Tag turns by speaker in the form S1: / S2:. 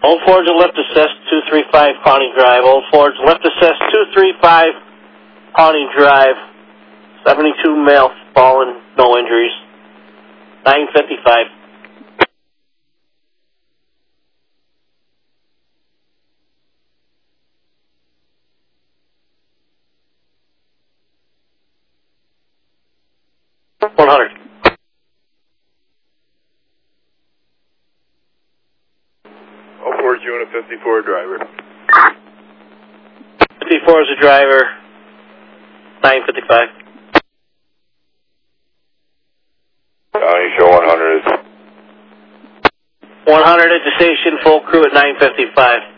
S1: Old Ford's a lift assist, 235 Pawnee Drive. Old Ford's lift assist, 235 Pawnee Drive. 72 male fallen, no injuries. 955.
S2: Old Ford's unit 54 driver.
S1: 54 is a driver. 955.
S2: County show 100.
S1: 100 at the station, full crew at 955.